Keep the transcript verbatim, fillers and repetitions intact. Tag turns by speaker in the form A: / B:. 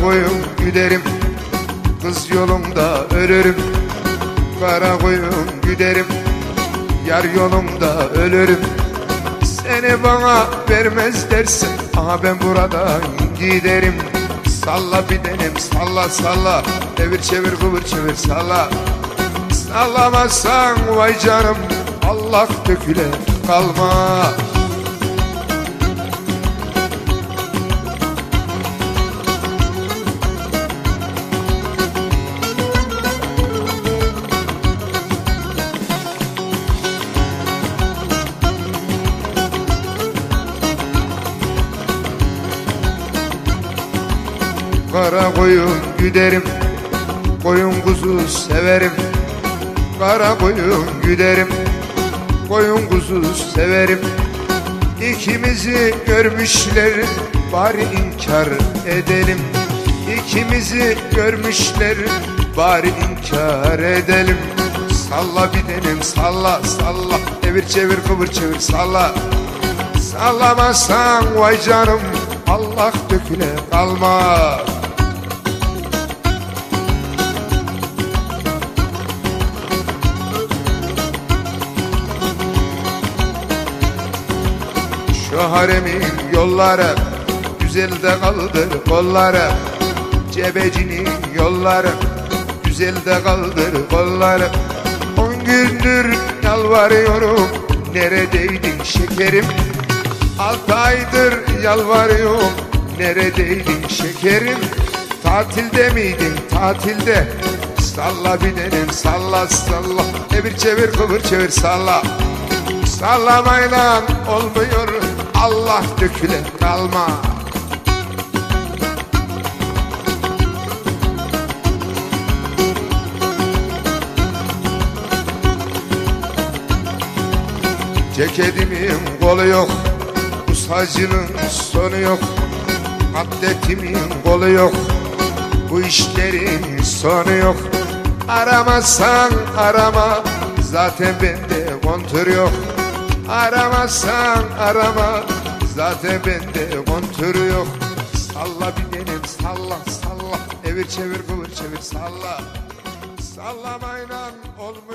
A: koyun güderim, kız yolumda ölürüm. Kara koyun güderim, yar yolumda ölürüm. Seni bana vermez dersen, aha ben buradan giderim. Salla bir denem, salla salla, devir çevir kıvır çevir salla. Sallamazsan vay canım, Allah döküle kalma. Kara koyun güderim, koyun kuzu severim. Kara koyun güderim, koyun kuzu severim. İkimizi görmüşler, bari inkar edelim. İkimizi görmüşler, bari inkar edelim. Salla bir denem, salla salla, devir çevir kıvır çevir salla. Sallamazsan vay canım, Allah döküle kalma. Şu haremin yolları, güzel de kaldır kolları. Cebecinin yolları, güzel de kaldır kolları. On gündür yalvarıyorum, neredeydin şekerim? Altı aydır yalvarıyorum, neredeydin şekerim? Tatilde miydin tatilde? Salla bir denem, salla salla, devir çevir kıvır çevir salla. Sallamayla olmuyor, Allah döküle kalma. Ceketimin kolu yok, bu sacının sonu yok. Atletimin kolu yok, bu işlerin sonu yok. Aramazsan arama, zaten bende kontör yok. Aramazsan arama, zaten bende kontörü yok. Salla bir denem, salla salla, devir çevir kıvır çevir salla. Sallamayla olmuyor.